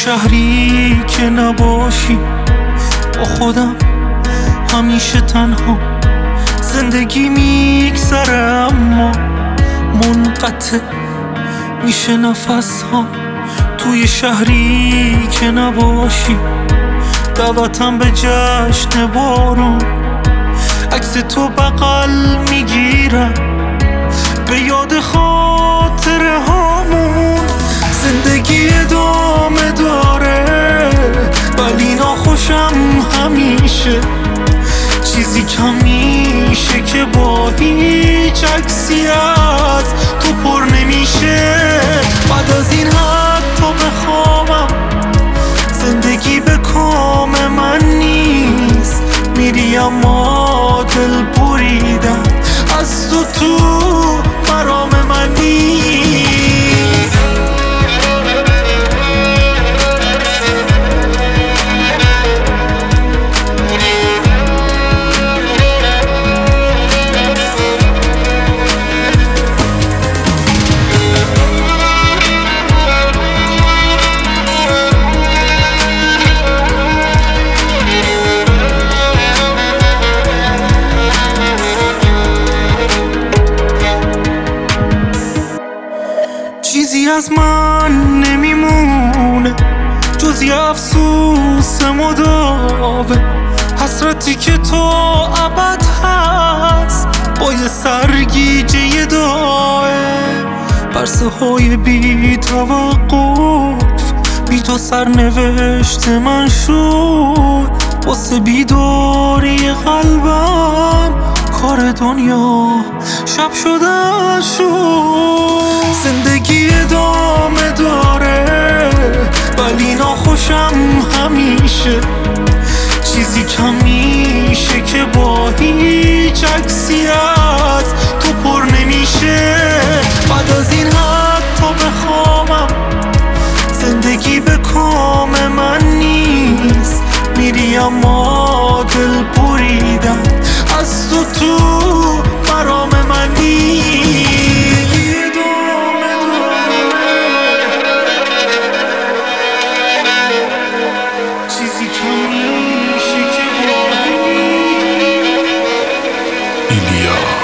شهری که نباشی، با خودم همیشه تنها زندگی میگذره، اما منقطع میشه نفس ها. توی شهری که نباشی، دعوتم به جشن بارون، عکس تو بغل میگیرم به یاد خاطره هامون. زندگی ادامه داره ولی ناخوشم همیشه، چیزی کم میشه که با هیچ عکسی از تو پر نمیشه. بعد از این حتی بخوابم زندگی به کام من نیست، میری اما دل بریدم از تو مرام من نیست. چیزی از من نمیمونه جز یه افسوس مداوم، حسرتی که تا ابد هست با یه سرگیجه دائم. برسه های بی توقف بی تو سرنوشت من شد، واسه بیداری قلبم کار دنیا شب شده شد. زندگی ادامه داره ولی ناخوشم همیشه، چیزی کم میشه که با هیچ عکسی از تو پر نمیشه. بعد از این حتی بخوابم زندگی به کام من نیست، میری اما دل بریدم از تو مرام من نیست. چیزی کم میشه که با ایلیا